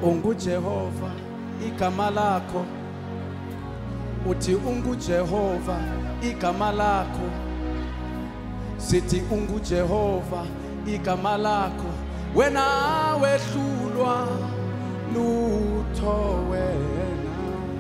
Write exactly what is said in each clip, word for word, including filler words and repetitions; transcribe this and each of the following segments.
UnguJehova igama lakho, uthi UnguJehova igama lakho, sithi UnguJehova igama lakho, wena wehlulwa lutho wena,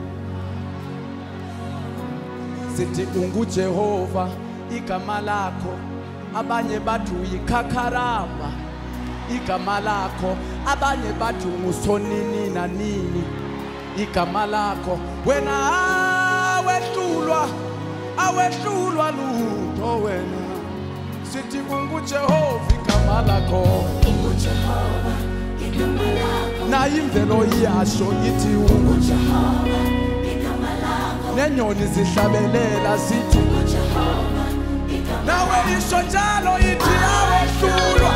sithi UnguJehova igama lakho, abanye bathi uyikhakaramba igama lakho, abanye bathi ngusonini nanini igama lakho, wena awehlulwa awehlulwa lutho wena, sithi UnguJehova igama lakho, UnguJehova igama lakho, na imvelo iyasho ithi UnguJehova igama lakho, nenyoni zihlabelela zithi UnguJehova igama, nawe isho njalo ithi awehlulwa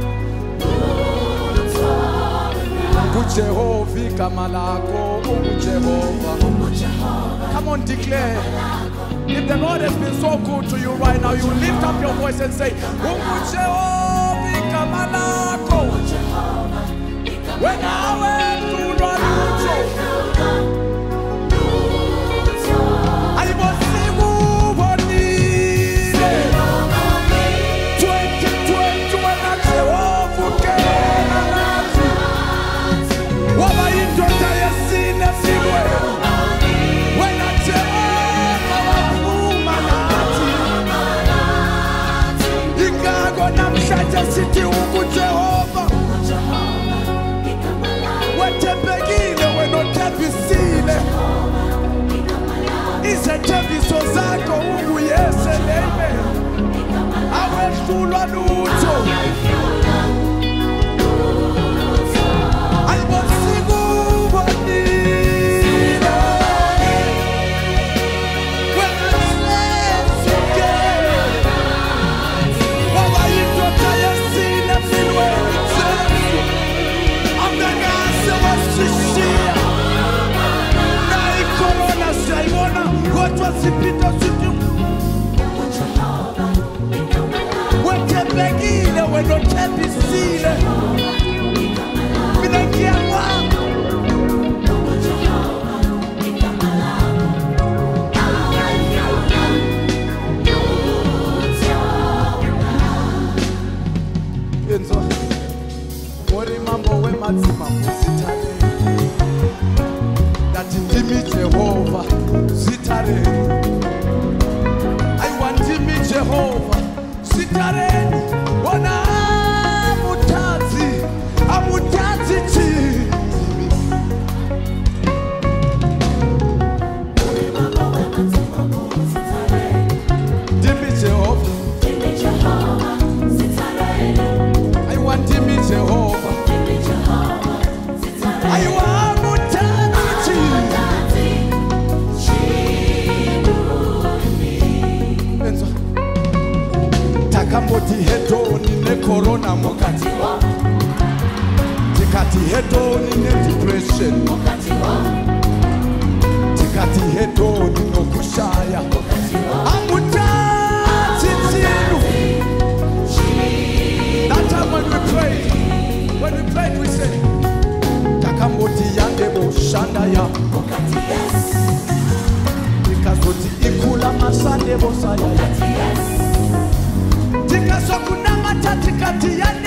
UnguJehova igama lakho, UnguJehova. UnguJehova. Come on, declare. If the Lord has been so good to you right now, you lift up your voice and say, UnguJehova igama lakho, wena wehlulwa lutho, sithi UnguJehova wethembekile, wena othembisile izethembiso zakho unguyeseleme, awehlulwa lutho, wethembekile, wena othembisile mina ngiyakwazi yenzo ori mambo wematsima usithale dathi ndimi Jehova sithale, I want ndimi Jehova sithale, wona amuthathi amuthathi chini ndimi Jehova, ndimi Jehova sithale, I want ndimi Jehova, ndimi Jehova sithale, I want amuthathi yenzo takamboti hedoni necorona mukati wa tikati hedoni nedepression mukati wa tikati hedoni nokushaya mukati wa amuthathi chinu. That time when we prayed, when we prayed we said takamboti yande boshanda ya mukati yes tikazoti ikula masande bosaya mukati yes tikazokuna matati kati yande